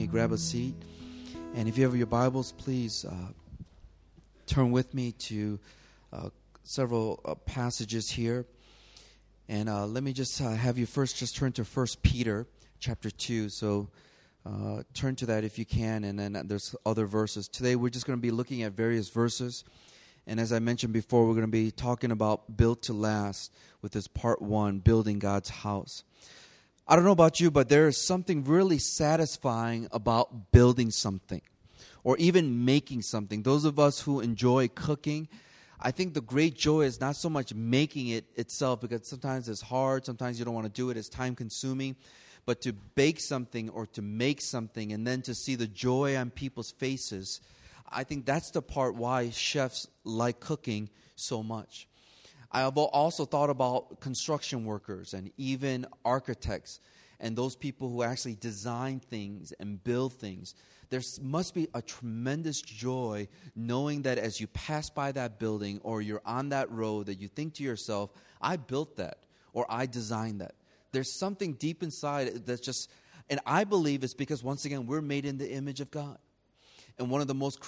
may grab a seat. And if you have your Bibles, please turn with me to several passages here. And let me just have you first just turn to 1 Peter chapter 2. So turn to that if you can, and then there's other verses. Today we're just going to be looking at various verses. And as I mentioned before, we're going to be talking about Built to Last with this part 1, Building God's House. I don't know about you, but there is something really satisfying about building something or even making something. Those of us who enjoy cooking, I think the great joy is not so much making it itself, because sometimes it's hard, sometimes you don't want to do it, it's time-consuming, but to bake something or to make something and then to see the joy on people's faces, I think that's the part why chefs like cooking so much. I have also thought about construction workers and even architects and those people who actually design things and build things. There must be a tremendous joy knowing that as you pass by that building or you're on that road that you think to yourself, I built that or I designed that. There's something deep inside that's just, and I believe it's because, once again, we're made in the image of God. And one of the most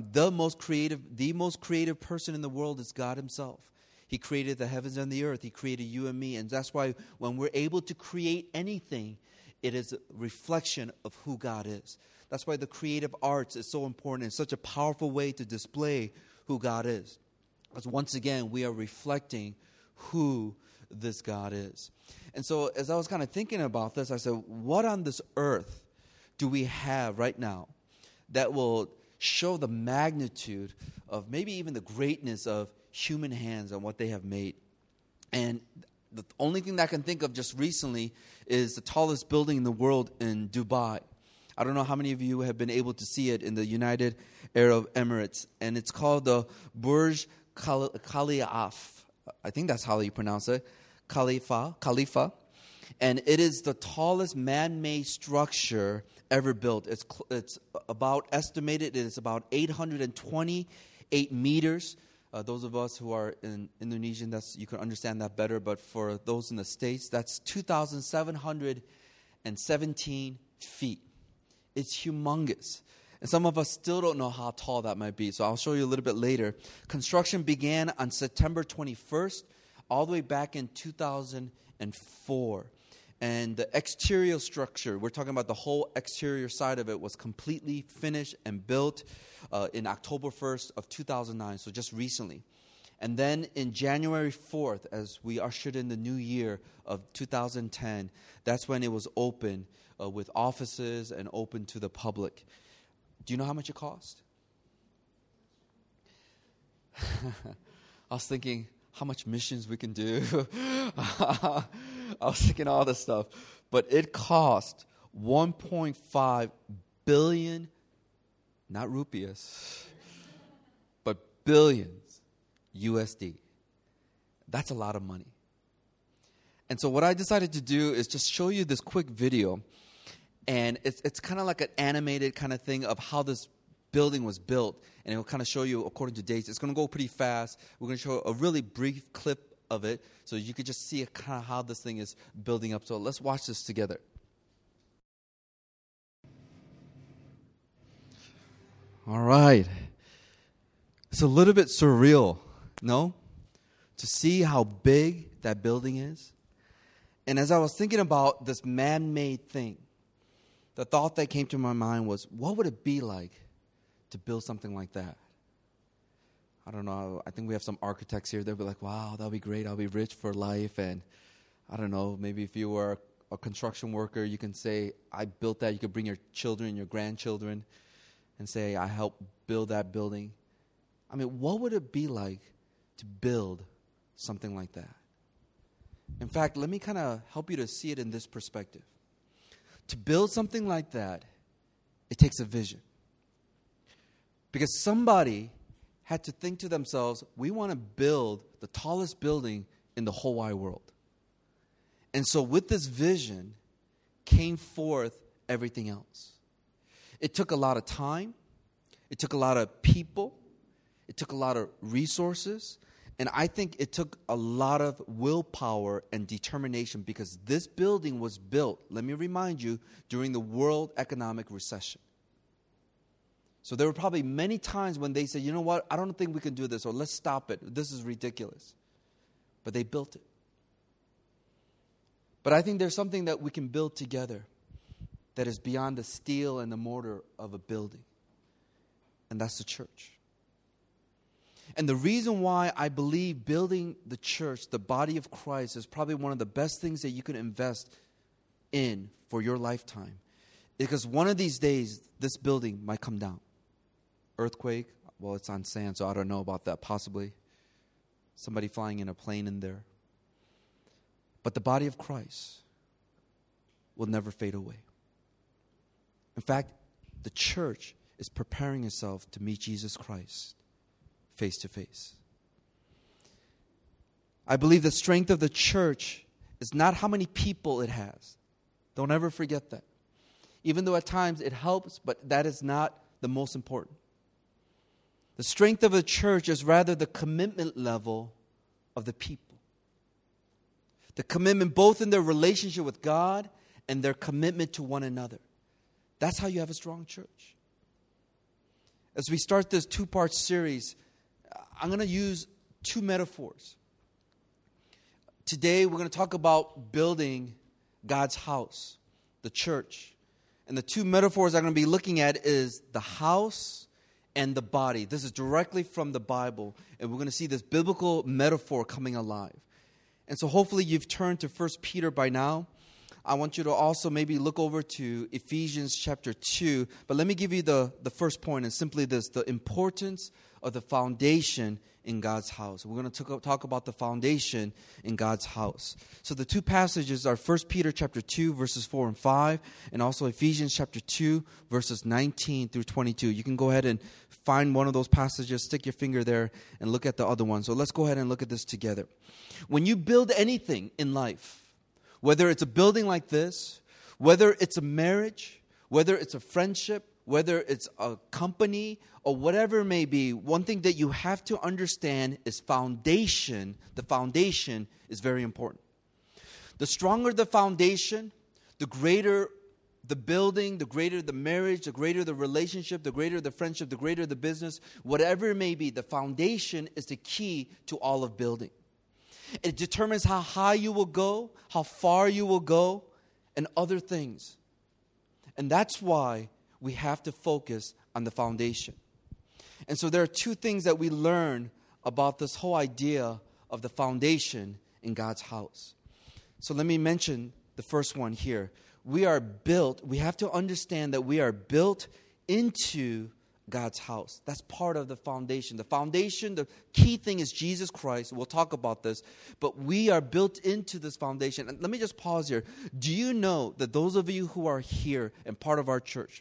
creative person in the world is God himself. He created the heavens and the earth. He created you and me. And that's why when we're able to create anything, it is a reflection of who God is. That's why the creative arts is so important. It's such a powerful way to display who God is. Because once again, we are reflecting who this God is. And so as I was kind of thinking about this, I said, what on this earth do we have right now that will show the magnitude of maybe even the greatness of human hands and what they have made? And the only thing that I can think of just recently is the tallest building in the world in Dubai. I don't know how many of you have been able to see it in the United Arab Emirates. And it's called the Burj Khalifa. I think that's how you pronounce it. Khalifa. And it is the tallest man-made structure ever built. It's about estimated, it's about 828 meters. Those of us who are in Indonesian, you can understand that better. But for those in the States, that's 2,717 feet. It's humongous. And some of us still don't know how tall that might be. So I'll show you a little bit later. Construction began on September 21st, all the way back in 2004. And the exterior structure, we're talking about the whole exterior side of it, was completely finished and built in October 1st of 2009, so just recently. And then in January 4th, as we ushered in the new year of 2010, that's when it was open with offices and open to the public. Do you know how much it cost? I was thinking how much missions we can do. I was thinking all this stuff. But it cost 1.5 billion, not rupees, but billions USD. That's a lot of money. And so what I decided to do is just show you this quick video. And it's kind of like an animated kind of thing of how this building was built. And it will kind of show you according to dates. It's going to go pretty fast. We're going to show a really brief clip of it so you could just see kind of how this thing is building up. So let's watch this together. All right. It's a little bit surreal, no? To see how big that building is. And as I was thinking about this man-made thing, the thought that came to my mind was, what would it be like to build something like that? I don't know. I think we have some architects here. They'll be like, wow, that'll be great. I'll be rich for life. And I don't know, maybe if you were a construction worker, you can say, I built that. You could bring your children, your grandchildren, and say, I helped build that building. I mean, what would it be like to build something like that? In fact, let me kind of help you to see it in this perspective. To build something like that, it takes a vision. Because somebody had to think to themselves, we want to build the tallest building in the whole wide world. And so with this vision came forth everything else. It took a lot of time. It took a lot of people. It took a lot of resources. And I think it took a lot of willpower and determination because this building was built, let me remind you, during the World Economic Recession. So there were probably many times when they said, you know what, I don't think we can do this, or let's stop it. This is ridiculous. But they built it. But I think there's something that we can build together that is beyond the steel and the mortar of a building. And that's the church. And the reason why I believe building the church, the body of Christ, is probably one of the best things that you can invest in for your lifetime. Because one of these days, this building might come down. Earthquake, well, it's on sand, so I don't know about that, possibly. Somebody flying in a plane in there. But the body of Christ will never fade away. In fact, the church is preparing itself to meet Jesus Christ face to face. I believe the strength of the church is not how many people it has. Don't ever forget that. Even though at times it helps, but that is not the most important. The strength of the church is rather the commitment level of the people. The commitment both in their relationship with God and their commitment to one another. That's how you have a strong church. As we start this two-part series, I'm going to use two metaphors. Today, we're going to talk about building God's house, the church. And the two metaphors I'm going to be looking at is the house and the body. This is directly from the Bible. And we're going to see this biblical metaphor coming alive. And so hopefully you've turned to 1 Peter by now. I want you to also maybe look over to Ephesians chapter 2. But let me give you the first point, and simply this: the importance of the foundation in God's house. We're going to talk about the foundation in God's house. So the two passages are 1 Peter chapter 2, verses 4 and 5, and also Ephesians chapter 2, verses 19 through 22. You can go ahead and find one of those passages, stick your finger there, and look at the other one. So let's go ahead and look at this together. When you build anything in life, whether it's a building like this, whether it's a marriage, whether it's a friendship, whether it's a company, or whatever it may be, one thing that you have to understand is foundation. The foundation is very important. The stronger the foundation, the greater the building, the greater the marriage, the greater the relationship, the greater the friendship, the greater the business, whatever it may be, the foundation is the key to all of building. It determines how high you will go, how far you will go, and other things. And that's why we have to focus on the foundation. And so there are two things that we learn about this whole idea of the foundation in God's house. So let me mention the first one here. We have to understand that we are built into God's house. That's part of the foundation. The foundation, the key thing is Jesus Christ. We'll talk about this. But we are built into this foundation. And let me just pause here. Do you know that those of you who are here and part of our church,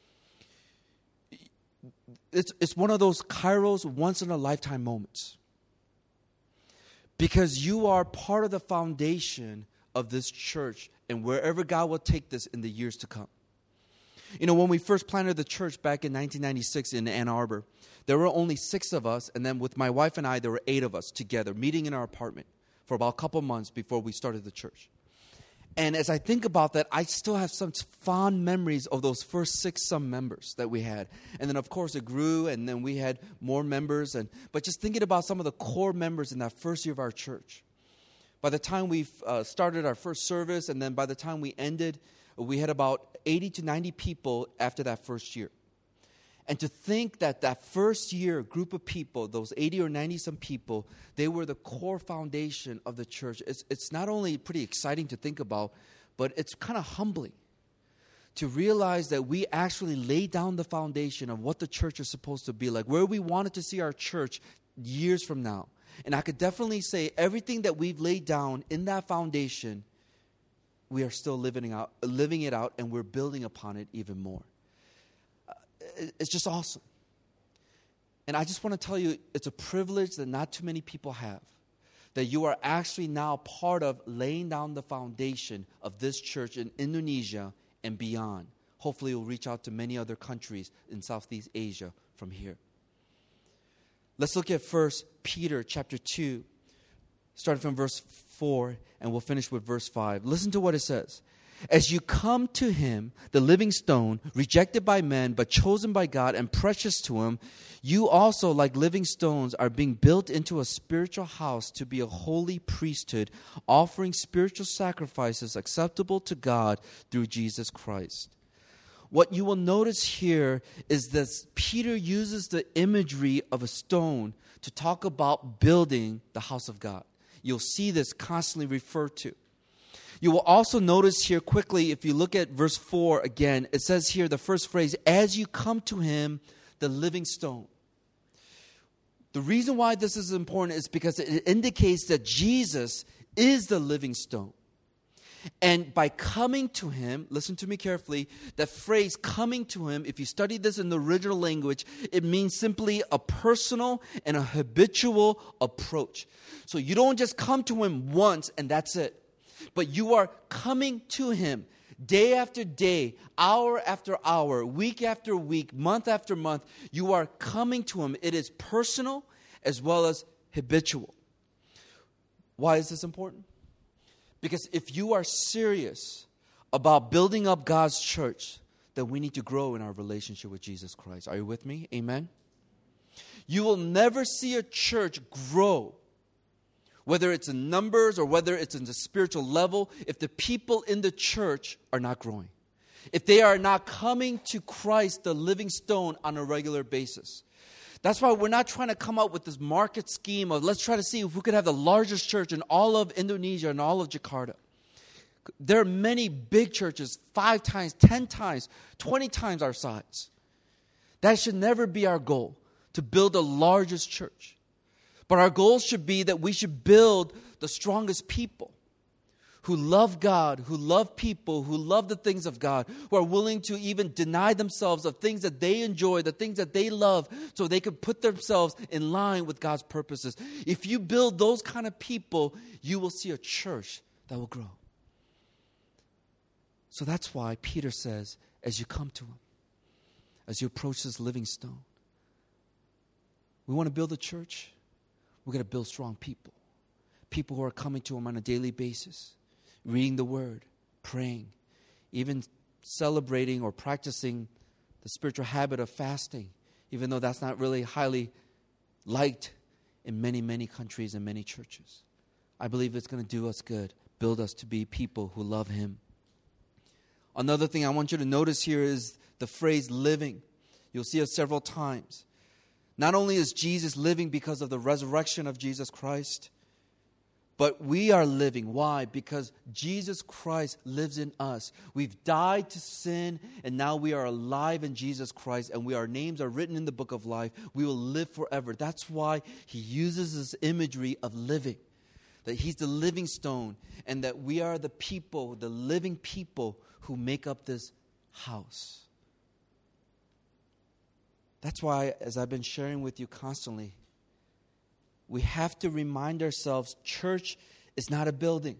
it's one of those Kairos once-in-a-lifetime moments. Because you are part of the foundation of this church and wherever God will take this in the years to come. You know, when we first planted the church back in 1996 in Ann Arbor, there were only 6 of us, and then with my wife and I, there were 8 of us together, meeting in our apartment for about a couple months before we started the church. And as I think about that, I still have some fond memories of those first 6 some members that we had. And then, of course, it grew, and then we had more members. But just thinking about some of the core members in that first year of our church. By the time we started our first service, and then by the time we ended, we had about 80 to 90 people after that first year. And to think that that first year group of people, those 80 or 90 some people, they were the core foundation of the church. It's not only pretty exciting to think about, but it's kind of humbling to realize that we actually laid down the foundation of what the church is supposed to be like, where we wanted to see our church years from now. And I could definitely say everything that we've laid down in that foundation, we are still living it out, and we're building upon it even more. It's just awesome. And I just want to tell you, it's a privilege that not too many people have, that you are actually now part of laying down the foundation of this church in Indonesia and beyond. Hopefully, you'll reach out to many other countries in Southeast Asia from here. Let's look at 1 Peter chapter 2, starting from verse 4, and we'll finish with verse 5. Listen to what it says. As you come to him, the living stone, rejected by men, but chosen by God and precious to him, you also, like living stones, are being built into a spiritual house to be a holy priesthood, offering spiritual sacrifices acceptable to God through Jesus Christ. What you will notice here is that Peter uses the imagery of a stone to talk about building the house of God. You'll see this constantly referred to. You will also notice here quickly, if you look at verse 4 again, it says here the first phrase, as you come to him, the living stone. The reason why this is important is because it indicates that Jesus is the living stone. And by coming to him, listen to me carefully, that phrase coming to him, if you study this in the original language, it means simply a personal and a habitual approach. So you don't just come to him once and that's it. But you are coming to him day after day, hour after hour, week after week, month after month. You are coming to him. It is personal as well as habitual. Why is this important? Because if you are serious about building up God's church, then we need to grow in our relationship with Jesus Christ. Are you with me? Amen? You will never see a church grow, whether it's in numbers or whether it's in the spiritual level, if the people in the church are not growing. If they are not coming to Christ, the living stone, on a regular basis. That's why we're not trying to come up with this market scheme of let's try to see if we could have the largest church in all of Indonesia and all of Jakarta. There are many big churches, 5 times, 10 times, 20 times our size. That should never be our goal, to build the largest church. But our goal should be that we should build the strongest people who love God, who love people, who love the things of God, who are willing to even deny themselves of things that they enjoy, the things that they love, so they can put themselves in line with God's purposes. If you build those kind of people, you will see a church that will grow. So that's why Peter says, as you come to him, as you approach this living stone, we want to build a church. We're going to build strong people. People who are coming to him on a daily basis, reading the word, praying, even celebrating or practicing the spiritual habit of fasting, even though that's not really highly liked in many, many countries and many churches. I believe it's going to do us good, build us to be people who love him. Another thing I want you to notice here is the phrase living. You'll see it several times. Not only is Jesus living because of the resurrection of Jesus Christ, but we are living. Why? Because Jesus Christ lives in us. We've died to sin, and now we are alive in Jesus Christ, and our names are written in the book of life. We will live forever. That's why he uses this imagery of living, that he's the living stone, and that we are the people, the living people who make up this house. That's why, as I've been sharing with you constantly, we have to remind ourselves, church is not a building.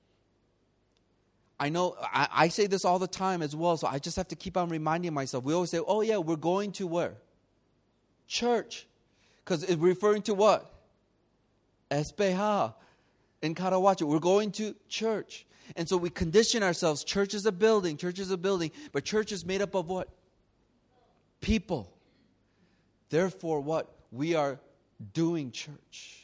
I know, I say this all the time as well, so I just have to keep on reminding myself. We always say, oh yeah, we're going to where? Church. Because it's referring to what? Espeha in Karawaci. We're going to church. And so we condition ourselves, church is a building, but church is made up of what? People. Therefore, what? We are doing church.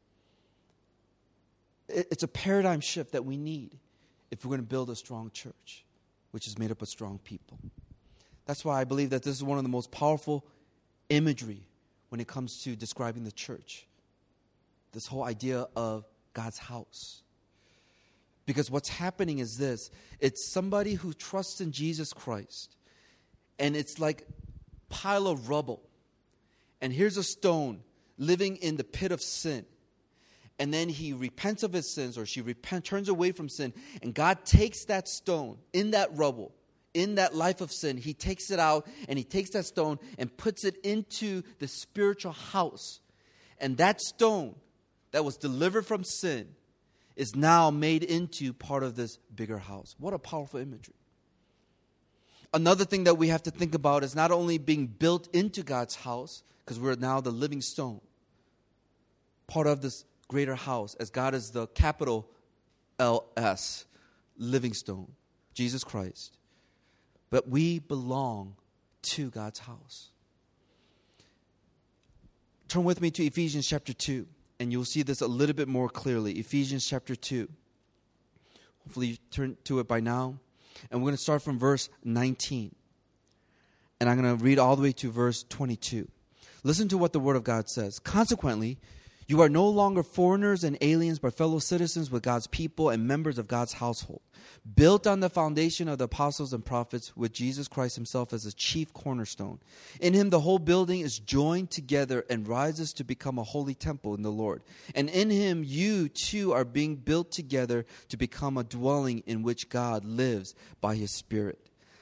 It's a paradigm shift that we need if we're going to build a strong church, which is made up of strong people. That's why I believe that this is one of the most powerful imagery when it comes to describing the church. This whole idea of God's house. Because what's happening is this. It's somebody who trusts in Jesus Christ. And it's like a pile of rubble. And here's a stone living in the pit of sin. And then he repents of his sins, or she turns away from sin. And God takes that stone in that rubble, in that life of sin. He takes it out, and he takes that stone and puts it into the spiritual house. And that stone that was delivered from sin is now made into part of this bigger house. What a powerful imagery. Another thing that we have to think about is not only being built into God's house, because we're now the living stone, part of this greater house, as God is the capital LS, living stone, Jesus Christ. But we belong to God's house. Turn with me to Ephesians chapter 2, and you'll see this a little bit more clearly. Ephesians chapter 2. Hopefully you turn to it by now. And we're going to start from verse 19. And I'm going to read all the way to verse 22. Listen to what the Word of God says. Consequently, you are no longer foreigners and aliens, but fellow citizens with God's people and members of God's household, built on the foundation of the apostles and prophets, with Jesus Christ himself as the chief cornerstone. In him the whole building is joined together and rises to become a holy temple in the Lord. And in him you too are being built together to become a dwelling in which God lives by his Spirit.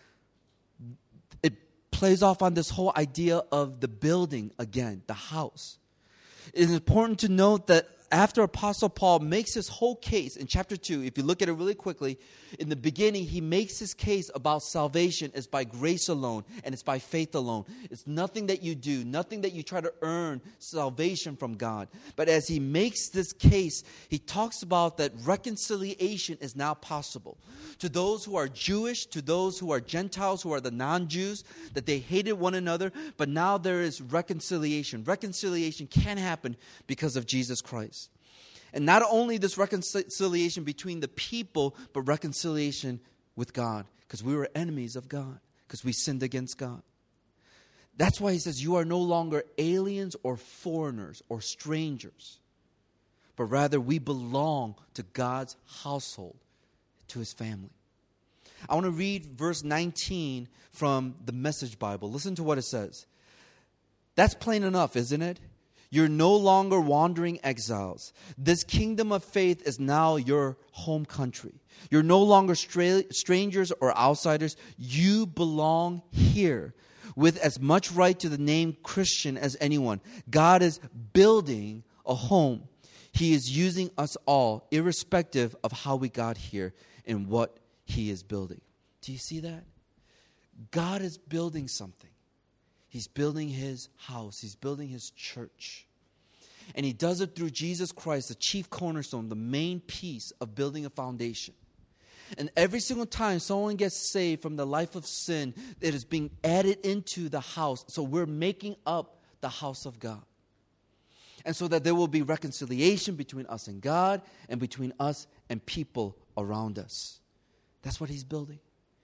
It plays off on this whole idea of the building again, the house. It is important to note that after Apostle Paul makes his whole case in chapter 2, if you look at it really quickly, in the beginning he makes his case about salvation is by grace alone and it's by faith alone. It's nothing that you do, nothing that you try to earn salvation from God. But as he makes this case, he talks about that reconciliation is now possible. To those who are Jewish, to those who are Gentiles, who are the non-Jews, that they hated one another, but now there is reconciliation. Reconciliation can happen because of Jesus Christ. And not only this reconciliation between the people, but reconciliation with God. Because we were enemies of God. Because we sinned against God. That's why he says you are no longer aliens or foreigners or strangers. But rather we belong to God's household, to his family. I want to read verse 19 from the Message Bible. Listen to what it says. That's plain enough, isn't it? You're no longer wandering exiles. This kingdom of faith is now your home country. You're no longer strangers or outsiders. You belong here with as much right to the name Christian as anyone. God is building a home. He is using us all, irrespective of how we got here and what he is building. Do you see that? God is building something. He's building his house. He's building his church. And he does it through Jesus Christ, the chief cornerstone, the main piece of building a foundation. And every single time someone gets saved from the life of sin, it is being added into the house. So we're making up the house of God. And so that there will be reconciliation between us and God and between us and people around us. That's what he's building.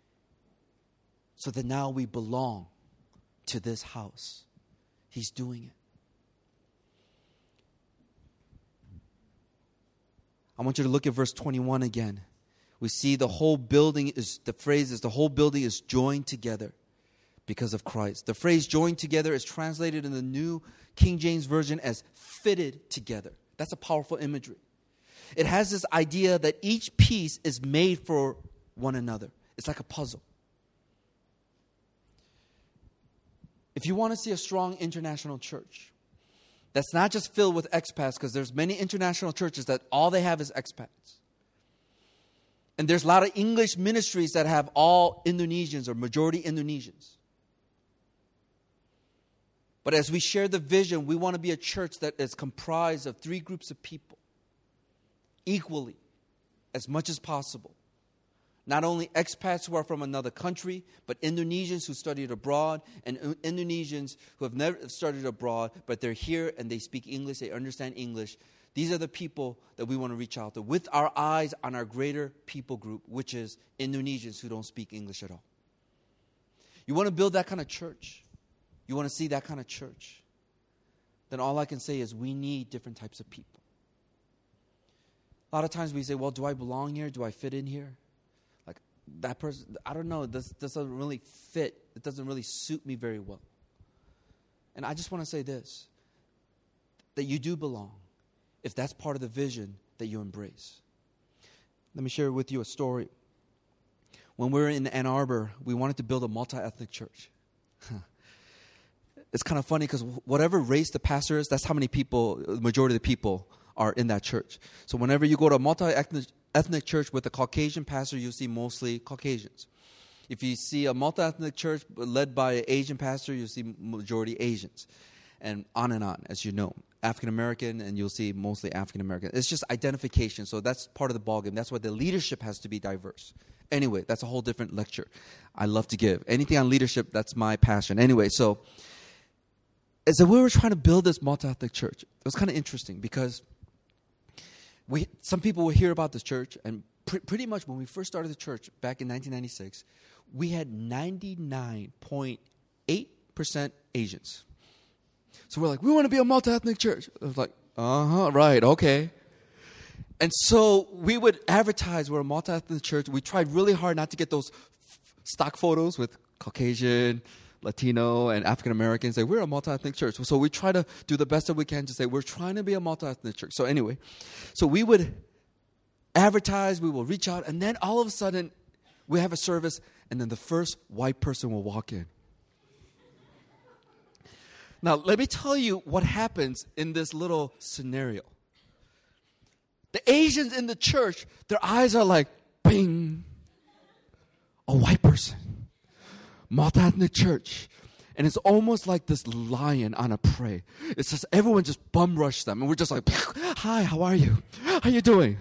So that now we belong to this house. He's doing it. I want you to look at verse 21 again. We see the whole building is, the phrase is the whole building is joined together because of Christ. The phrase joined together is translated in the New King James Version as fitted together. That's a powerful imagery. It has this idea that each piece is made for one another. It's like a puzzle. If you want to see a strong international church that's not just filled with expats, because there's many international churches that all they have is expats. And there's a lot of English ministries that have all Indonesians or majority Indonesians. But as we share the vision, we want to be a church that is comprised of three groups of people equally, as much as possible. Not only expats who are from another country, but Indonesians who studied abroad and Indonesians who have never studied abroad, but they're here and they speak English, they understand English. These are the people that we want to reach out to with our eyes on our greater people group, which is Indonesians who don't speak English at all. You want to build that kind of church? You want to see that kind of church? Then all I can say is we need different types of people. A lot of times we say, well, do I belong here? Do I fit in here? Like that person, I don't know. This doesn't really fit. It doesn't really suit me very well. And I just want to say this, that you do belong if that's part of the vision that you embrace. Let me share with you a story. When we were in Ann Arbor, we wanted to build a multi-ethnic church. It's kind of funny because whatever race the pastor is, that's how many people, the majority of the people are in that church. So whenever you go to a multi-ethnic church with a Caucasian pastor, you'll see mostly Caucasians. If you see a multi-ethnic church led by an Asian pastor, you'll see majority Asians. and on, as you know. African American, and you'll see mostly African American. It's just identification, so that's part of the ballgame. That's why the leadership has to be diverse. Anyway, that's a whole different lecture I love to give. Anything on leadership, that's my passion. Anyway, so as we were trying to build this multi-ethnic church, it was kind of interesting because some people will hear about this church, and pretty much when we first started the church back in 1996, we had 99.8% Asians. So we're like, we want to be a multi-ethnic church. I was like, right, okay. And so we would advertise we're a multi-ethnic church. We tried really hard not to get those stock photos with Caucasian, Latino, and African Americans. Say, we're a multi-ethnic church. So we try to do the best that we can to say, we're trying to be a multi-ethnic church. So anyway, so we would advertise, we will reach out, and then all of a sudden, we have a service, and then the first white person will walk in. Now, let me tell you what happens in this little scenario. The Asians in the church, their eyes are like, bing, a white person, multi-ethnic church. And it's almost like this lion on a prey. It's just everyone just bum rush them. And we're just like, hi, how are you? How you doing?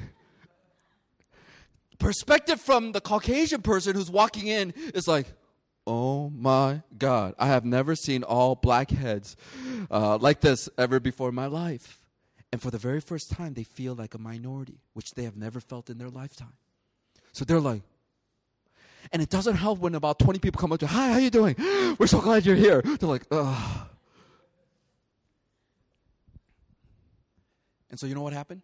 Perspective from the Caucasian person who's walking in is like, oh my God, I have never seen all black heads like this ever before in my life. And for the very first time, they feel like a minority, which they have never felt in their lifetime. So they're like, and it doesn't help when about 20 people come up to, hi, how you doing? We're so glad you're here. They're like, ugh. And so you know what happened?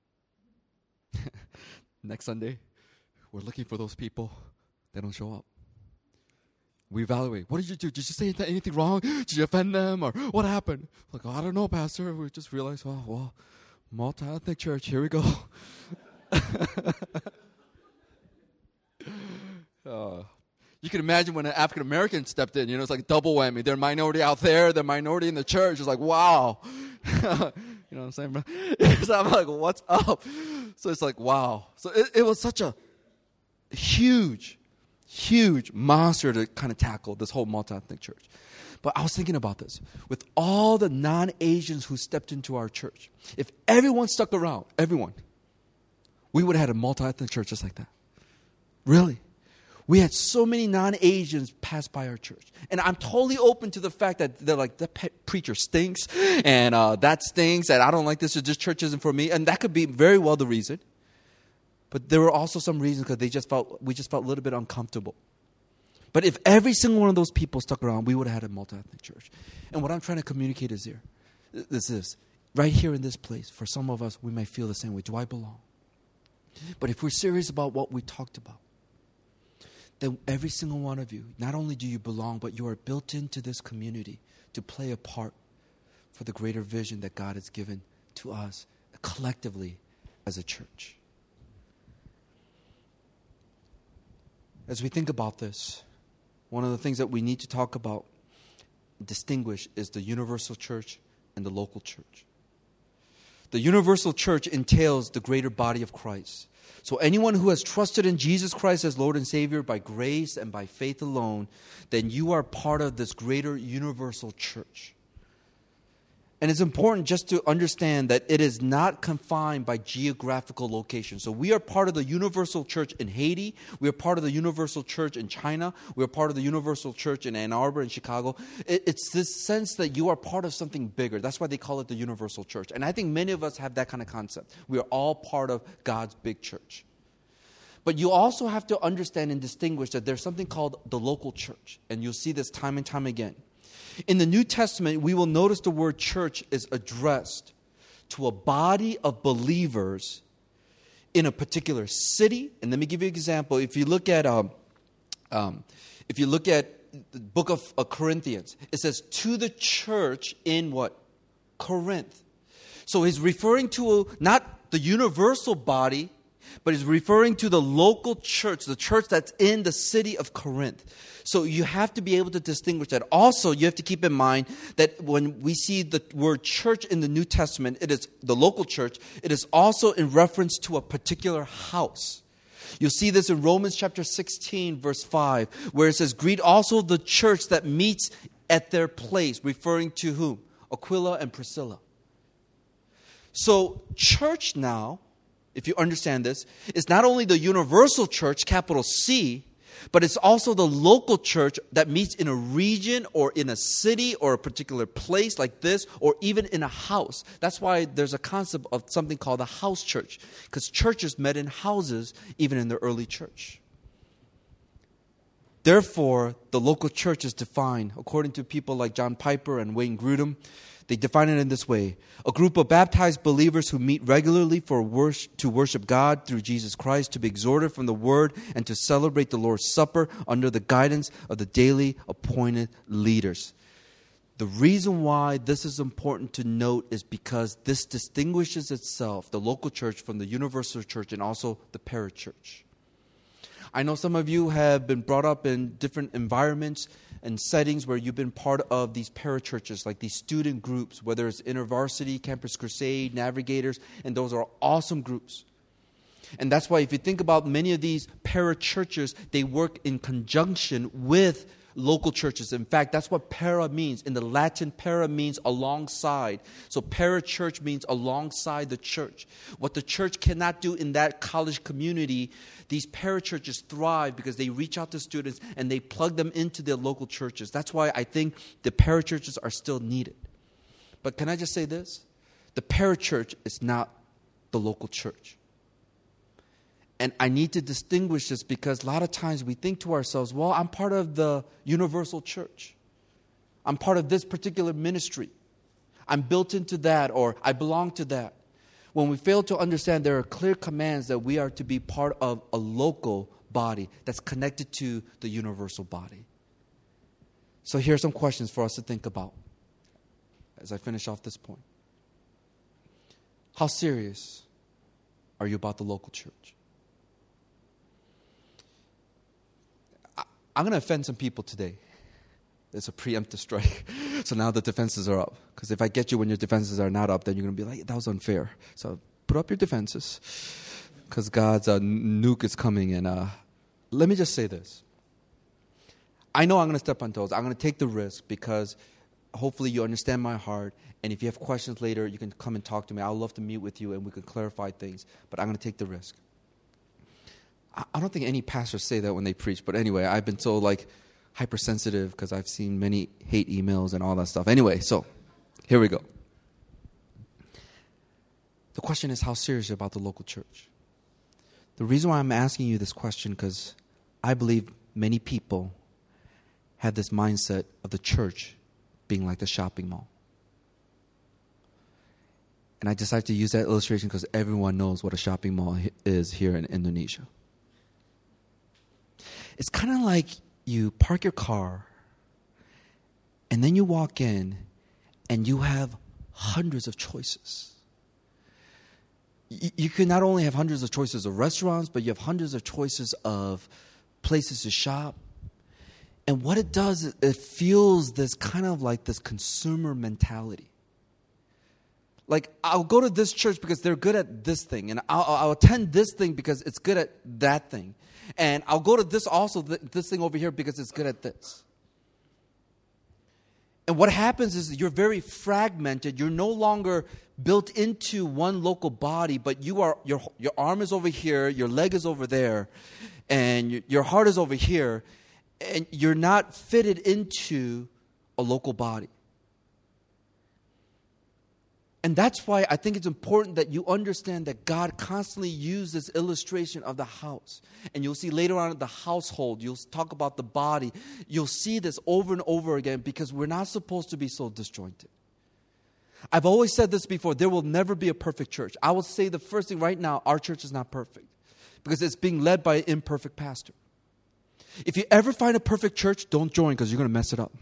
Next Sunday, we're looking for those people. They don't show up. We evaluate. What did you do? Did you say anything wrong? Did you offend them? Or what happened? Like, I don't know, Pastor. We just realized, oh, well, multi-ethnic church, here we go. You can imagine when an African American stepped in, it's like double whammy. They're minority out there, they're minority in the church. It's like, wow. You know what I'm saying, bro? So I'm like, what's up? So it's like, wow. So it was such a huge monster to kind of tackle this whole multi-ethnic church. But I was thinking about this. With all the non-Asians who stepped into our church, if everyone stuck around, we would have had a multi-ethnic church just like that. Really. We had so many non-Asians pass by our church. And I'm totally open to the fact that they're like, that preacher stinks, and that stinks, and I don't like this church isn't for me. And that could be very well the reason. But there were also some reasons because we just felt a little bit uncomfortable. But if every single one of those people stuck around, we would have had a multi-ethnic church. And what I'm trying to communicate is this. Right here in this place, for some of us, we may feel the same way. Do I belong? But if we're serious about what we talked about, then every single one of you, not only do you belong, but you are built into this community to play a part for the greater vision that God has given to us collectively as a church. As we think about this, one of the things that we need to talk about, distinguish, is the universal church and the local church. The universal church entails the greater body of Christ. So anyone who has trusted in Jesus Christ as Lord and Savior by grace and by faith alone, then you are part of this greater universal church. And it's important just to understand that it is not confined by geographical location. So we are part of the universal church in Haiti. We are part of the universal church in China. We are part of the universal church in Ann Arbor and Chicago. It's this sense that you are part of something bigger. That's why they call it the universal church. And I think many of us have that kind of concept. We are all part of God's big church. But you also have to understand and distinguish that there's something called the local church. And you'll see this time and time again. In the New Testament, we will notice the word church is addressed to a body of believers in a particular city. And let me give you an example. If you look at the book of Corinthians, it says to the church in what? Corinth. So he's referring to not the universal body, but he's referring to the local church, the church that's in the city of Corinth. So you have to be able to distinguish that. Also, you have to keep in mind that when we see the word church in the New Testament, it is the local church. It is also in reference to a particular house. You'll see this in Romans chapter 16, verse 5, where it says, greet also the church that meets at their place, referring to whom? Aquila and Priscilla. So church now, if you understand this, is not only the universal church, capital C, but it's also the local church that meets in a region or in a city or a particular place like this, or even in a house. That's why there's a concept of something called a house church, because churches met in houses even in the early church. Therefore, the local church is defined, according to people like John Piper and Wayne Grudem, they define it in this way: a group of baptized believers who meet regularly to worship God through Jesus Christ, to be exhorted from the Word, and to celebrate the Lord's Supper under the guidance of the daily appointed leaders. The reason why this is important to note is because this distinguishes itself, the local church, from the universal church and also the parachurch. I know some of you have been brought up in different environments and settings where you've been part of these parachurches, like these student groups, whether it's InterVarsity, Campus Crusade, Navigators, and those are awesome groups. And that's why if you think about many of these parachurches, they work in conjunction with local churches. In fact, that's what para means. In the Latin, para means alongside. So parachurch means alongside the church. What the church cannot do in that college community, these parachurches thrive because they reach out to students and they plug them into their local churches. That's why I think the parachurches are still needed. But can I just say this? The parachurch is not the local church. And I need to distinguish this because a lot of times we think to ourselves, well, I'm part of the universal church. I'm part of this particular ministry. I'm built into that, or I belong to that. When we fail to understand, there are clear commands that we are to be part of a local body that's connected to the universal body. So here are some questions for us to think about as I finish off this point. How serious are you about the local church? I'm going to offend some people today. It's a preemptive strike. So now the defenses are up. Because if I get you when your defenses are not up, then you're going to be like, that was unfair. So put up your defenses. Because God's nuke is coming. And let me just say this. I know I'm going to step on toes. I'm going to take the risk because hopefully you understand my heart. And if you have questions later, you can come and talk to me. I'd love to meet with you and we can clarify things. But I'm going to take the risk. I don't think any pastors say that when they preach. But anyway, I've been so hypersensitive because I've seen many hate emails and all that stuff. Anyway, so here we go. The question is, how serious are you about the local church? The reason why I'm asking you this question because I believe many people have this mindset of the church being like the shopping mall. And I decided to use that illustration because everyone knows what a shopping mall is here in Indonesia. It's kind of like you park your car and then you walk in and you have hundreds of choices. You can not only have hundreds of choices of restaurants, but you have hundreds of choices of places to shop. And what it does is it fuels this kind of like this consumer mentality. Like, I'll go to this church because they're good at this thing. And I'll attend this thing because it's good at that thing. And I'll go to this also, this thing over here because it's good at this. And what happens is you're very fragmented. You're no longer built into one local body, but your arm is over here, your leg is over there, and your heart is over here. And you're not fitted into a local body. And that's why I think it's important that you understand that God constantly used this illustration of the house. And you'll see later on in the household, you'll talk about the body. You'll see this over and over again because we're not supposed to be so disjointed. I've always said this before, there will never be a perfect church. I will say the first thing right now, our church is not perfect because it's being led by an imperfect pastor. If you ever find a perfect church, don't join because you're going to mess it up.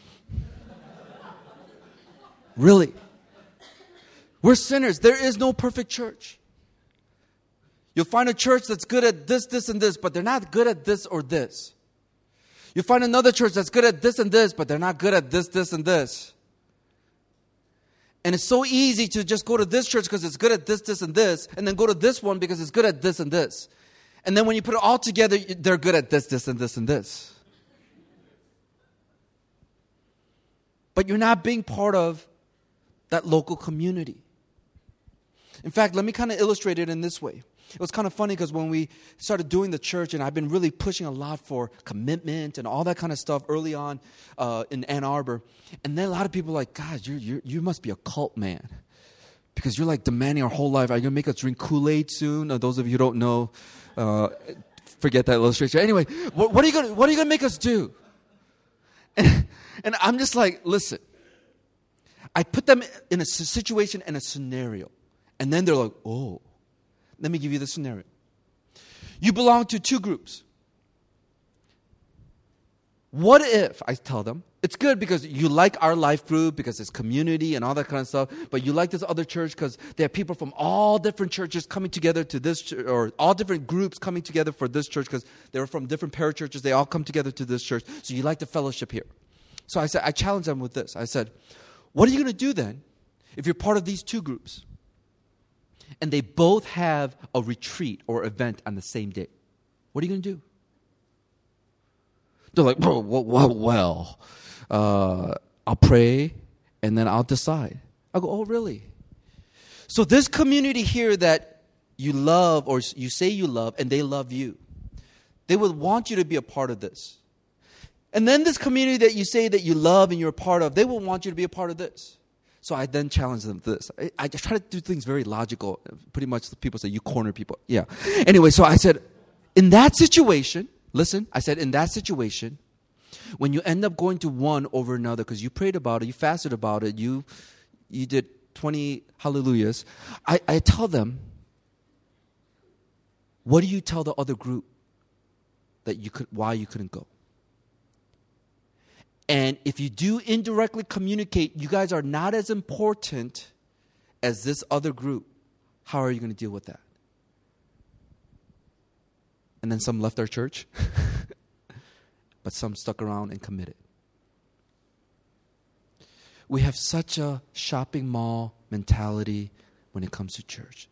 Really. We're sinners. There is no perfect church. You'll find a church that's good at this, this, and this, but they're not good at this or this. You find another church that's good at this and this, but they're not good at this, this, and this. And it's so easy to just go to this church because it's good at this, this, and this, and then go to this one because it's good at this and this. And then when you put it all together, they're good at this, this, and this, and this. But you're not being part of that local community. In fact, let me kind of illustrate it in this way. It was kind of funny because when we started doing the church, and I've been really pushing a lot for commitment and all that kind of stuff early on in Ann Arbor. And then a lot of people were like, God, you must be a cult man. Because you're like demanding our whole life. Are you going to make us drink Kool-Aid soon? Those of you who don't know, forget that illustration. Anyway, what are you going to make us do? And I'm just like, listen. I put them in a situation and a scenario. And then they're like, oh. Let me give you the scenario. You belong to two groups. What if, I tell them, it's good because you like our life group because it's community and all that kind of stuff, but you like this other church because there are people from all different churches coming together to this church, or all different groups coming together for this church because they're from different parachurches. They all come together to this church. So you like the fellowship here. So I said, I challenged them with this. I said, what are you going to do then if you're part of these two groups? And they both have a retreat or event on the same day. What are you going to do? They're like, well, I'll pray and then I'll decide. I go, oh, really? So this community here that you love or you say you love and they love you, they would want you to be a part of this. And then this community that you say that you love and you're a part of, they will want you to be a part of this. So I then challenged them this. I just try to do things very logical. Pretty much people say, you corner people. Yeah. Anyway, so I said, in that situation, listen, I said, in that situation, when you end up going to one over another, because you prayed about it, you fasted about it, you did 20 hallelujahs, I tell them, what do you tell the other group that why you couldn't go? And if you do indirectly communicate, you guys are not as important as this other group, how are you going to deal with that? And then some left our church, but some stuck around and committed. We have such a shopping mall mentality when it comes to church.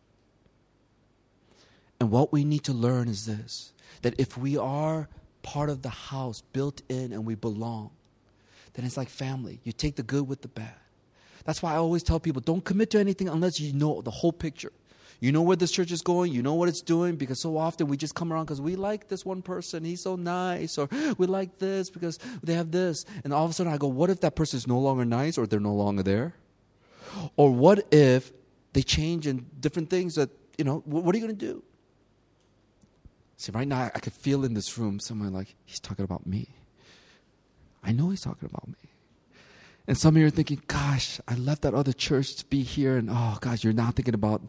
And what we need to learn is this, that if we are part of the house, built in, and we belong, then it's like family. You take the good with the bad. That's why I always tell people, don't commit to anything unless you know the whole picture. You know where this church is going. You know what it's doing. Because so often we just come around because we like this one person. He's so nice. Or we like this because they have this. And all of a sudden I go, what if that person is no longer nice or they're no longer there? Or what if they change in different things that, what are you going to do? See, right now I could feel in this room someone like, he's talking about me. I know he's talking about me. And some of you are thinking, gosh, I left that other church to be here. And oh, gosh, you're not thinking about.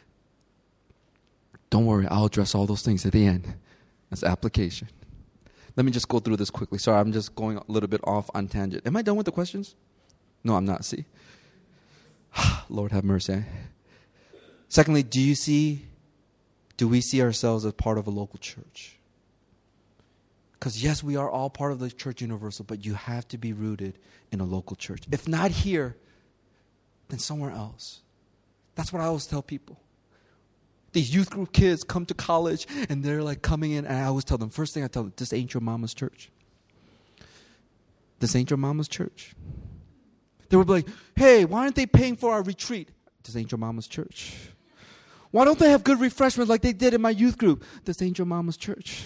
Don't worry, I'll address all those things at the end. That's application. Let me just go through this quickly. Sorry, I'm just going a little bit off on tangent. Am I done with the questions? No, I'm not. See? Lord have mercy. Secondly, do we see ourselves as part of a local church? Because yes, we are all part of the Church Universal, but you have to be rooted in a local church. If not here, then somewhere else. That's what I always tell people. These youth group kids come to college and they're like coming in, and I always tell them, first thing I tell them, this ain't your mama's church. This ain't your mama's church. They would be like, hey, why aren't they paying for our retreat? This ain't your mama's church. Why don't they have good refreshments like they did in my youth group? This ain't your mama's church.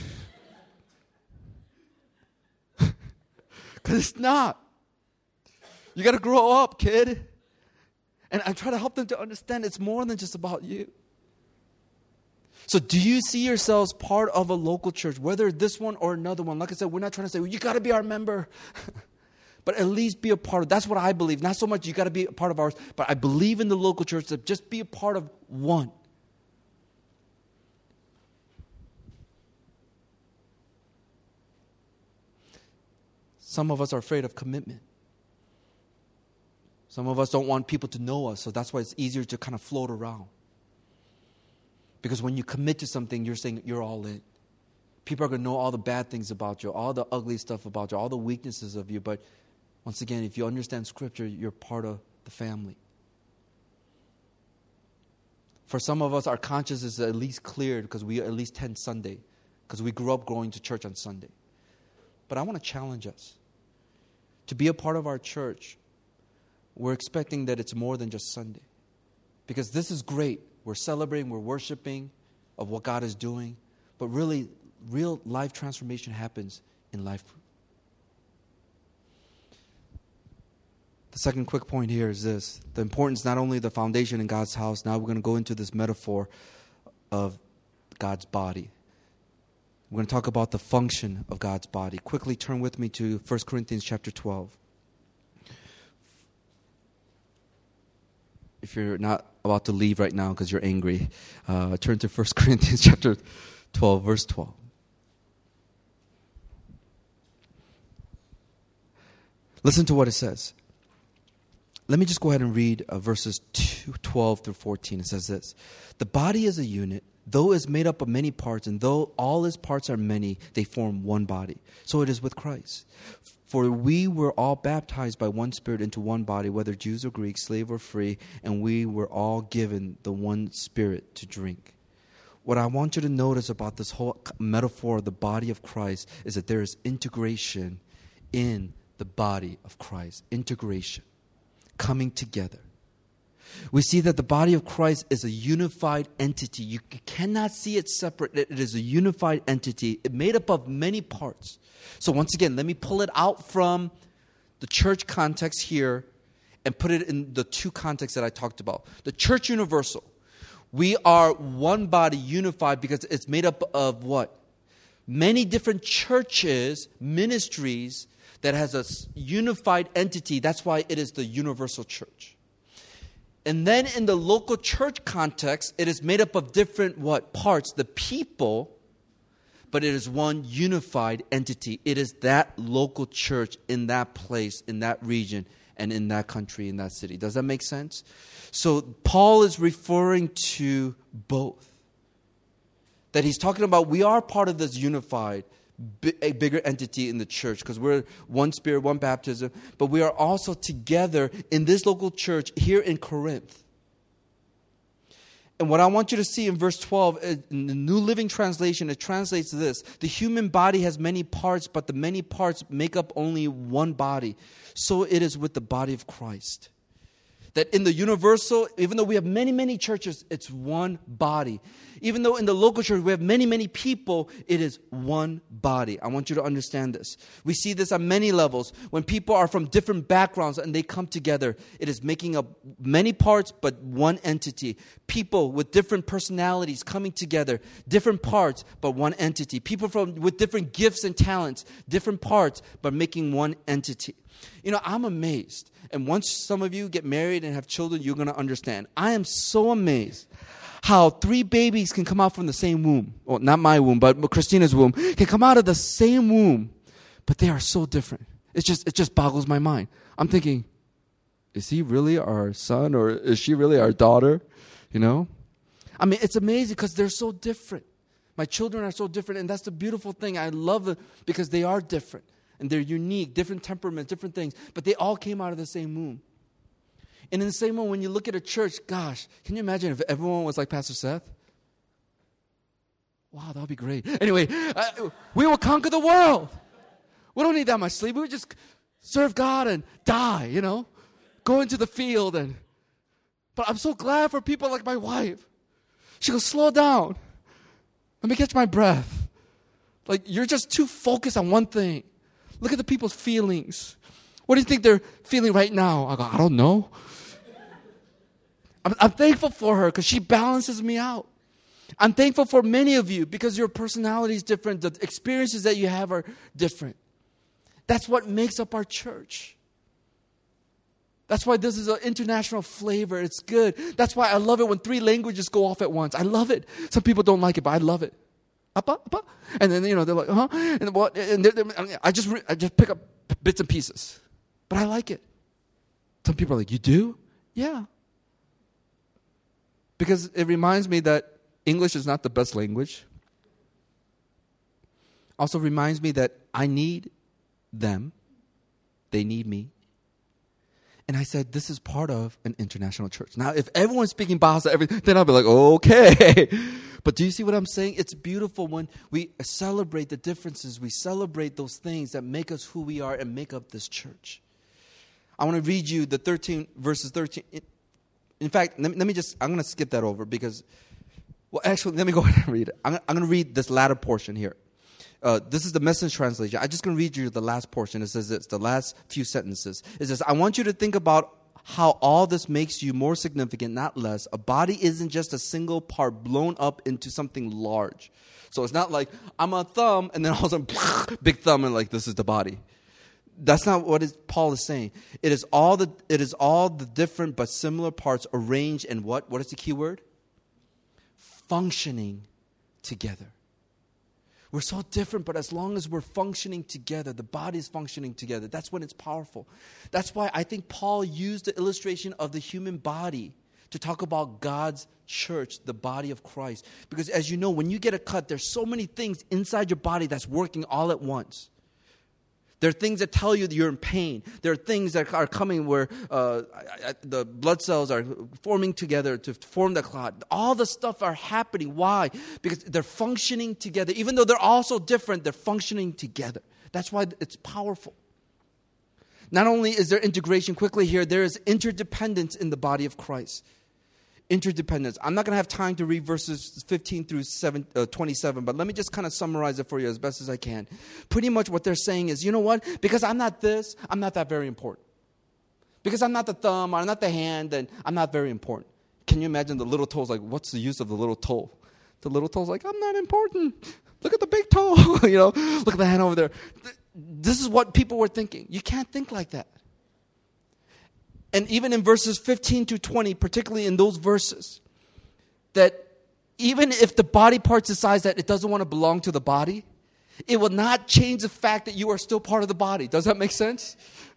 Because it's not. You got to grow up, kid. And I try to help them to understand it's more than just about you. So do you see yourselves part of a local church, whether this one or another one? Like I said, we're not trying to say, well, you got to be our member. But at least be a part of. That's what I believe. Not so much you got to be a part of ours, but I believe in the local church to just be a part of one. Some of us are afraid of commitment. Some of us don't want people to know us, so that's why it's easier to kind of float around. Because when you commit to something, you're saying you're all in. People are going to know all the bad things about you, all the ugly stuff about you, all the weaknesses of you. But once again, if you understand Scripture, you're part of the family. For some of us, our conscience is at least cleared because we at least attend Sunday, because we grew up going to church on Sunday. But I want to challenge us to be a part of our church we're expecting that it's more than just Sunday. Because this is great. We're celebrating, we're worshiping of what God is doing. But really, real life transformation happens in life. The second quick point here is this. The importance, not only the foundation in God's house, now we're going to go into this metaphor of God's body. We're going to talk about the function of God's body. Quickly turn with me to 1 Corinthians chapter 12. If you're not about to leave right now because you're angry, turn to 1 Corinthians chapter 12, verse 12. Listen to what it says. Let me just go ahead and read verses 12 through 14. It says this. The body is a unit, though is made up of many parts, and though all its parts are many, they form one body. So it is with Christ. For we were all baptized by one Spirit into one body, whether Jews or Greeks, slave or free, and we were all given the one Spirit to drink. What I want you to notice about this whole metaphor of the body of Christ is that there is integration in the body of Christ. Integration. Coming together. We see that the body of Christ is a unified entity. You cannot see it separate. It is a unified entity. It's made up of many parts. So once again, let me pull it out from the church context here and put it in the two contexts that I talked about. The church universal. We are one body unified because it's made up of what? Many different churches, ministries, that has a unified entity. That's why it is the universal church. And then in the local church context, it is made up of different what? Parts, the people, but it is one unified entity. It is that local church in that place, in that region, and in that country, in that city. Does that make sense? So Paul is referring to both. That he's talking about we are part of this unified a bigger entity in the church because we're one Spirit, one baptism, but we are also together in this local church here in Corinth. And what I want you to see in verse 12, in the New Living Translation, it translates this. The human body has many parts, but the many parts make up only one body. So it is with the body of Christ. That in the universal, even though we have many, many churches, it's one body. Even though in the local church we have many, many people, it is one body. I want you to understand this. We see this on many levels. When people are from different backgrounds and they come together, it is making up many parts but one entity. People with different personalities coming together, different parts but one entity. People with different gifts and talents, different parts but making one entity. You know, I'm amazed. And once some of you get married and have children, you're going to understand. I am so amazed how 3 babies can come out from the same womb. Well, not my womb, but Christina's womb. Can come out of the same womb, but they are so different. It just boggles my mind. I'm thinking, is he really our son or is she really our daughter? You know? I mean, it's amazing because they're so different. My children are so different, and that's the beautiful thing. I love it because they are different. And they're unique, different temperaments, different things. But they all came out of the same womb. And in the same way, when you look at a church, gosh, can you imagine if everyone was like Pastor Seth? Wow, that would be great. Anyway, we will conquer the world. We don't need that much sleep. We would just serve God and die, you know. Go into the field. But I'm so glad for people like my wife. She goes, slow down. Let me catch my breath. Like, you're just too focused on one thing. Look at the people's feelings. What do you think they're feeling right now? I go, I don't know. I'm thankful for her because she balances me out. I'm thankful for many of you because your personality is different. The experiences that you have are different. That's what makes up our church. That's why this is an international flavor. It's good. That's why I love it when 3 languages go off at once. I love it. Some people don't like it, but I love it. And then, you know, they're like, huh? And what? And I just pick up bits and pieces. But I like it. Some people are like, you do? Yeah. Because it reminds me that English is not the best language. Also reminds me that I need them. They need me. And I said, this is part of an international church. Now, if everyone's speaking Bahasa, then I'll be like, okay. But do you see what I'm saying? It's beautiful when we celebrate the differences. We celebrate those things that make us who we are and make up this church. I want to read you the verses 13. In fact, I'm going to skip that over because, well, actually, let me go ahead and read it. I'm going to read this latter portion here. This is the Message translation. I'm just going to read you the last portion. It says this, the last few sentences. It says, I want you to think about how all this makes you more significant, not less. A body isn't just a single part blown up into something large. So it's not like I'm a thumb and then all of a sudden, big thumb, and like this is the body. That's not what Paul is saying. It is all the different but similar parts arranged in what? What is the key word? Functioning together. We're so different, but as long as we're functioning together, the body is functioning together. That's when it's powerful. That's why I think Paul used the illustration of the human body to talk about God's church, the body of Christ. Because as you know, when you get a cut, there's so many things inside your body that's working all at once. There are things that tell you that you're in pain. There are things that are coming where the blood cells are forming together to form the clot. All the stuff are happening. Why? Because they're functioning together. Even though they're all so different, they're functioning together. That's why it's powerful. Not only is there integration quickly here, there is interdependence in the body of Christ. Interdependence. I'm not going to have time to read verses 15 through 27, but let me just kind of summarize it for you as best as I can. Pretty much what they're saying is, you know what? Because I'm not this, I'm not that very important. Because I'm not the thumb, or I'm not the hand, then I'm not very important. Can you imagine the little toes? Like, what's the use of the little toe? The little toe's like, I'm not important. Look at the big toe. Look at the hand over there. This is what people were thinking. You can't think like that. And even in verses 15 to 20, particularly in those verses, that even if the body part decides that it doesn't want to belong to the body, it will not change the fact that you are still part of the body. Does that make sense?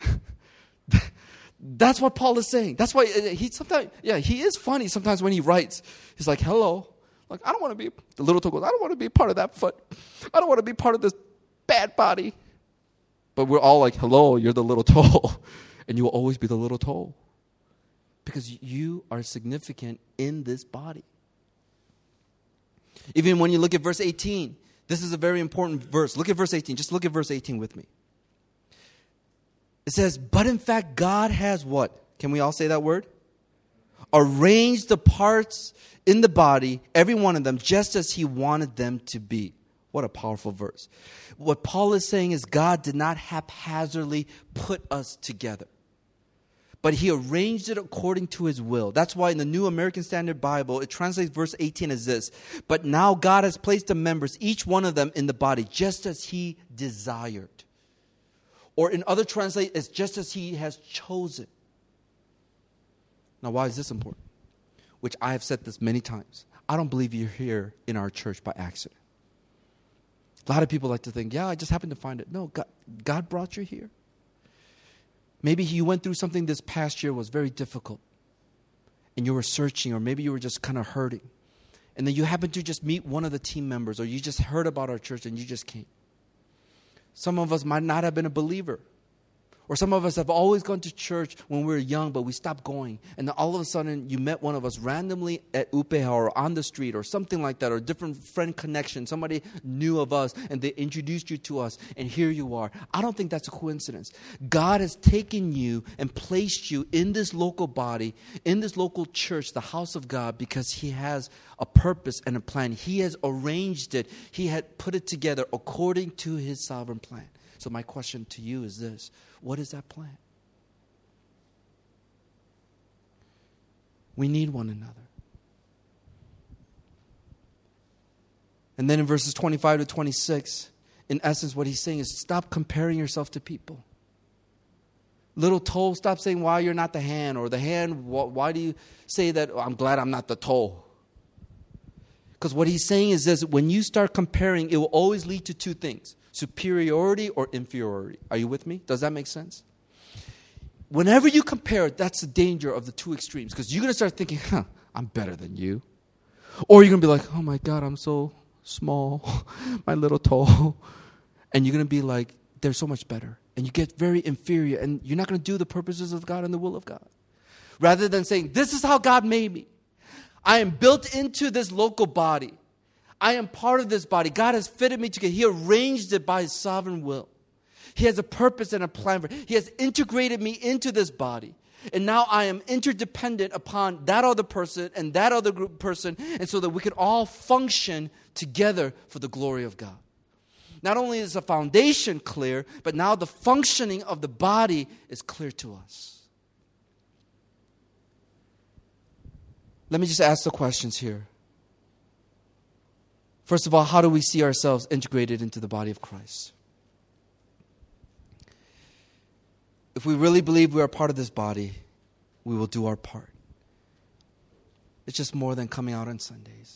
That's what Paul is saying. That's why he is funny sometimes when he writes. He's like, hello. Like, I don't want to be, the little toe goes, I don't want to be part of that foot. I don't want to be part of this bad body. But we're all like, hello, you're the little toe. And you will always be the little toe. Because you are significant in this body. Even when you look at verse 18, this is a very important verse. Look at verse 18. Just look at verse 18 with me. It says, but in fact, God has what? Can we all say that word? Arranged the parts in the body, every one of them, just as He wanted them to be. What a powerful verse. What Paul is saying is God did not haphazardly put us together, but He arranged it according to His will. That's why in the New American Standard Bible, it translates verse 18 as this. But now God has placed the members, each one of them, in the body, just as He desired. Or in other translations, it's just as He has chosen. Now, why is this important? Which I have said this many times. I don't believe you're here in our church by accident. A lot of people like to think, yeah, I just happened to find it. No, God brought you here. Maybe you went through something this past year was very difficult. And you were searching, or maybe you were just kind of hurting. And then you happened to just meet one of the team members, or you just heard about our church and you just came. Some of us might not have been a believer. Or some of us have always gone to church when we were young, but we stopped going. And then all of a sudden, you met one of us randomly at UPEHA or on the street or something like that, or a different friend connection. Somebody knew of us, and they introduced you to us, and here you are. I don't think that's a coincidence. God has taken you and placed you in this local body, in this local church, the house of God, because He has a purpose and a plan. He has arranged it. He had put it together according to His sovereign plan. So my question to you is this. What is that plan? We need one another. And then in verses 25 to 26, in essence, what he's saying is stop comparing yourself to people. Little toe, stop saying why you're not the hand, or the hand, why do you say that, oh, I'm glad I'm not the toe? Because what he's saying is this, when you start comparing, it will always lead to two things. Superiority or inferiority. Are you with me? Does that make sense? Whenever you compare, that's the danger of the two extremes. Because you're going to start thinking, I'm better than you. Or you're going to be like, oh my God, I'm so small. My little toe. And you're going to be like, they're so much better. And you get very inferior. And you're not going to do the purposes of God and the will of God. Rather than saying, this is how God made me. I am built into this local body. I am part of this body. God has fitted me together. He arranged it by His sovereign will. He has a purpose and a plan for it. He has integrated me into this body. And now I am interdependent upon that other person and that other group person, and so that we can all function together for the glory of God. Not only is the foundation clear, but now the functioning of the body is clear to us. Let me just ask the questions here. First of all, how do we see ourselves integrated into the body of Christ? If we really believe we are part of this body, we will do our part. It's just more than coming out on Sundays.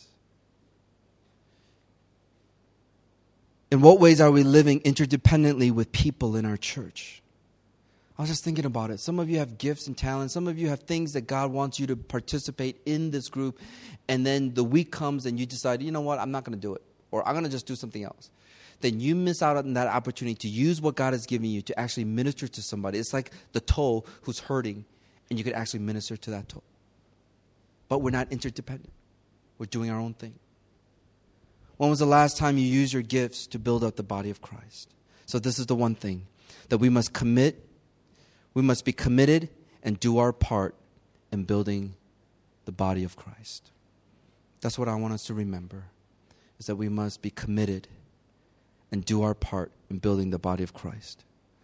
In what ways are we living interdependently with people in our church? I was just thinking about it. Some of you have gifts and talents. Some of you have things that God wants you to participate in this group. And then the week comes and you decide, you know what, I'm not going to do it. Or I'm going to just do something else. Then you miss out on that opportunity to use what God has given you to actually minister to somebody. It's like the toe who's hurting, and you could actually minister to that toe. But we're not interdependent. We're doing our own thing. When was the last time you used your gifts to build up the body of Christ? So this is the one thing, that we must commit. We must be committed and do our part in building the body of Christ. That's what I want us to remember, is that we must be committed and do our part in building the body of Christ.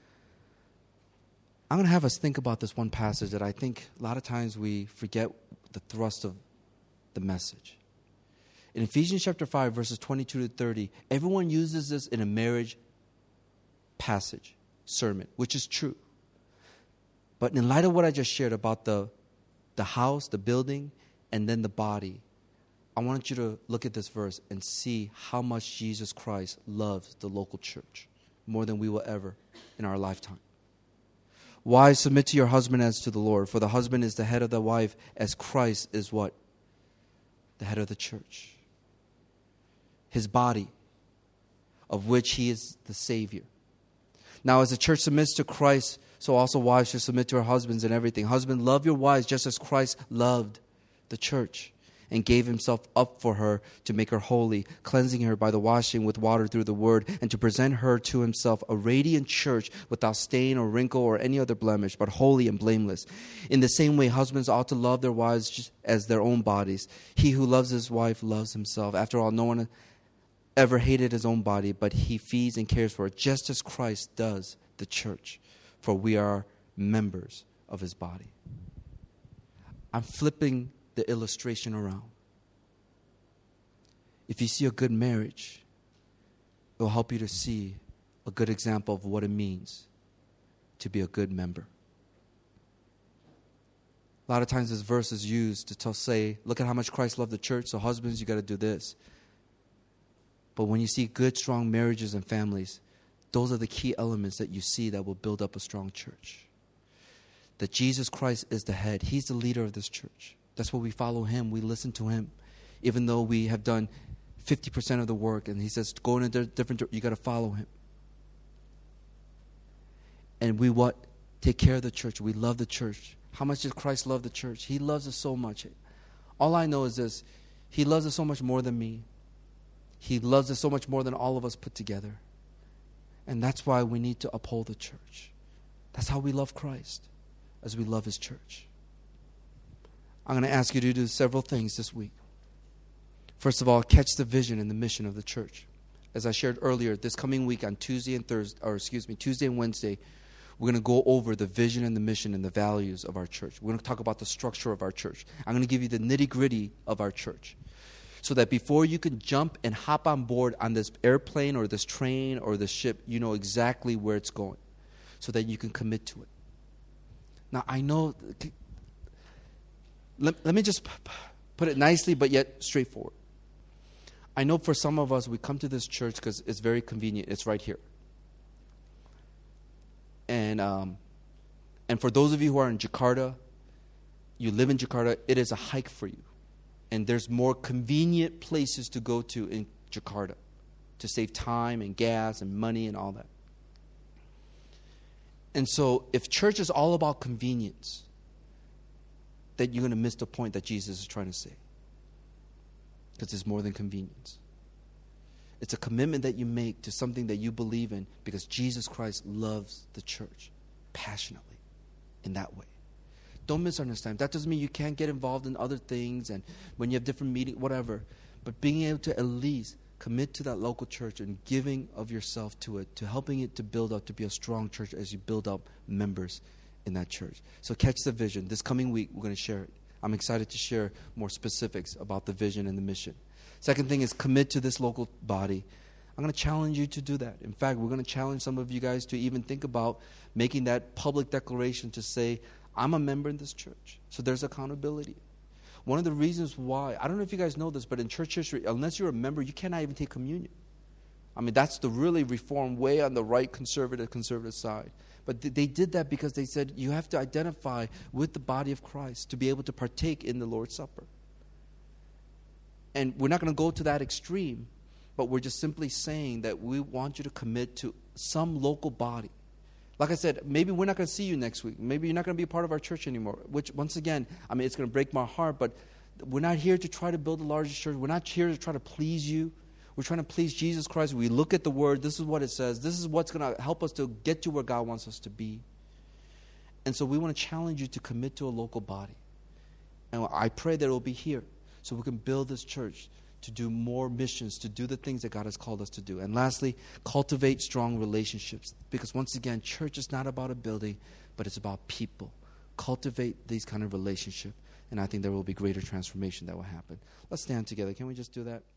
I'm going to have us think about this one passage that I think a lot of times we forget the thrust of the message. In Ephesians chapter 5, verses 22 to 30, everyone uses this in a marriage passage, sermon, which is true. But in light of what I just shared about the house, the building, and then the body, I want you to look at this verse and see how much Jesus Christ loves the local church more than we will ever in our lifetime. Wives, submit to your husband as to the Lord, for the husband is the head of the wife, as Christ is what? The head of the church. His body, of which he is the Savior. Now, as the church submits to Christ, so also wives should submit to her husbands in everything. Husbands, love your wives just as Christ loved the church and gave himself up for her to make her holy, cleansing her by the washing with water through the word, and to present her to himself a radiant church without stain or wrinkle or any other blemish, but holy and blameless. In the same way, husbands ought to love their wives just as their own bodies. He who loves his wife loves himself. After all, no one ever hated his own body, but he feeds and cares for it, just as Christ does the church, for we are members of his body. I'm flipping the illustration around. If you see a good marriage, it will help you to see a good example of what it means to be a good member. A lot of times this verse is used to say, look at how much Christ loved the church, so husbands, you got to do this. But when you see good, strong marriages and families, those are the key elements that you see that will build up a strong church. That Jesus Christ is the head. He's the leader of this church. That's why we follow him. We listen to him. Even though we have done 50% of the work, and he says, go in a different direction, you got to follow him. And we what? Take care of the church. We love the church. How much does Christ love the church? He loves us so much. All I know is this. He loves us so much more than me. He loves us so much more than all of us put together. And that's why we need to uphold the church. That's how we love Christ, as we love his church. I'm going to ask you to do several things this week. First of all, catch the vision and the mission of the church. As I shared earlier, this coming week on Tuesday and Wednesday, we're going to go over the vision and the mission and the values of our church. We're going to talk about the structure of our church. I'm going to give you the nitty-gritty of our church, so that before you can jump and hop on board on this airplane or this train or this ship, you know exactly where it's going, so that you can commit to it. Now, I know, let me just put it nicely, but yet straightforward. I know for some of us, we come to this church because it's very convenient. It's right here. And for those of you who are in Jakarta, you live in Jakarta, it is a hike for you. And there's more convenient places to go to in Jakarta to save time and gas and money and all that. And so if church is all about convenience, then you're going to miss the point that Jesus is trying to say. Because it's more than convenience. It's a commitment that you make to something that you believe in because Jesus Christ loves the church passionately in that way. Don't misunderstand. That doesn't mean you can't get involved in other things and when you have different meetings, whatever. But being able to at least commit to that local church and giving of yourself to it, to helping it to build up, to be a strong church as you build up members in that church. So catch the vision. This coming week, we're going to share it. I'm excited to share more specifics about the vision and the mission. Second thing is commit to this local body. I'm going to challenge you to do that. In fact, we're going to challenge some of you guys to even think about making that public declaration to say, I'm a member in this church. So there's accountability. One of the reasons why, I don't know if you guys know this, but in church history, unless you're a member, you cannot even take communion. I mean, that's the really reform way on the right conservative side. But they did that because they said you have to identify with the body of Christ to be able to partake in the Lord's Supper. And we're not going to go to that extreme, but we're just simply saying that we want you to commit to some local body. Like I said, maybe we're not going to see you next week. Maybe you're not going to be a part of our church anymore, which, once again, I mean, it's going to break my heart, but we're not here to try to build the largest church. We're not here to try to please you. We're trying to please Jesus Christ. We look at the Word. This is what it says. This is what's going to help us to get to where God wants us to be. And so we want to challenge you to commit to a local body. And I pray that it will be here so we can build this church to do more missions, to do the things that God has called us to do. And lastly, cultivate strong relationships. Because once again, church is not about a building, but it's about people. Cultivate these kind of relationships. And I think there will be greater transformation that will happen. Let's stand together. Can we just do that?